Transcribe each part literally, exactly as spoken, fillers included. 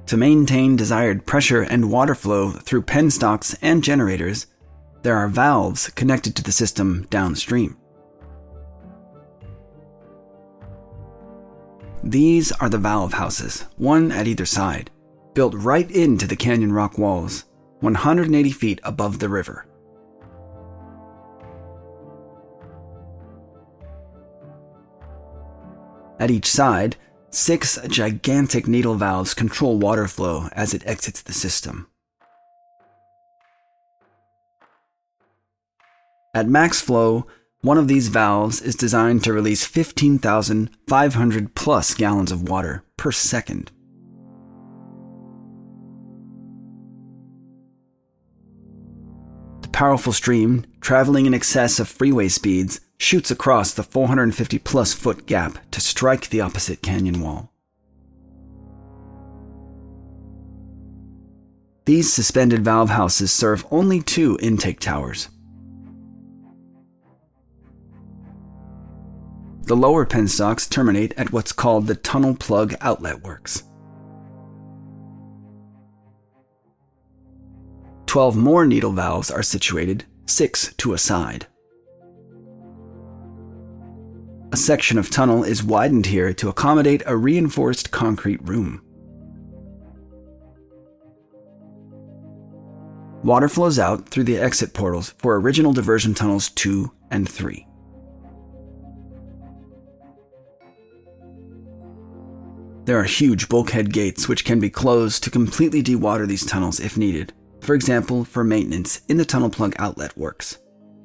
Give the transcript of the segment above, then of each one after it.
To maintain desired pressure and water flow through penstocks and generators, there are valves connected to the system downstream. These are the valve houses, one at either side, built right into the canyon rock walls, one hundred eighty feet above the river. At each side, six gigantic needle valves control water flow as it exits the system. At max flow, one of these valves is designed to release fifteen thousand five hundred plus gallons of water per second. The powerful stream, traveling in excess of freeway speeds, shoots across the four hundred fifty plus foot gap to strike the opposite canyon wall. These suspended valve houses serve only two intake towers. The lower penstocks terminate at what's called the tunnel plug outlet works. Twelve more needle valves are situated, six to a side. A section of tunnel is widened here to accommodate a reinforced concrete room. Water flows out through the exit portals for original diversion tunnels two and three. There are huge bulkhead gates which can be closed to completely dewater these tunnels if needed, for example for maintenance in the tunnel plug outlet works.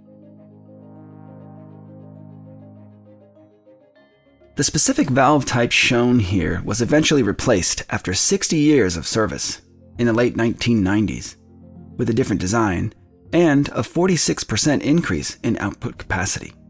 The specific valve type shown here was eventually replaced after sixty years of service in the late nineteen nineties with a different design and a forty-six percent increase in output capacity.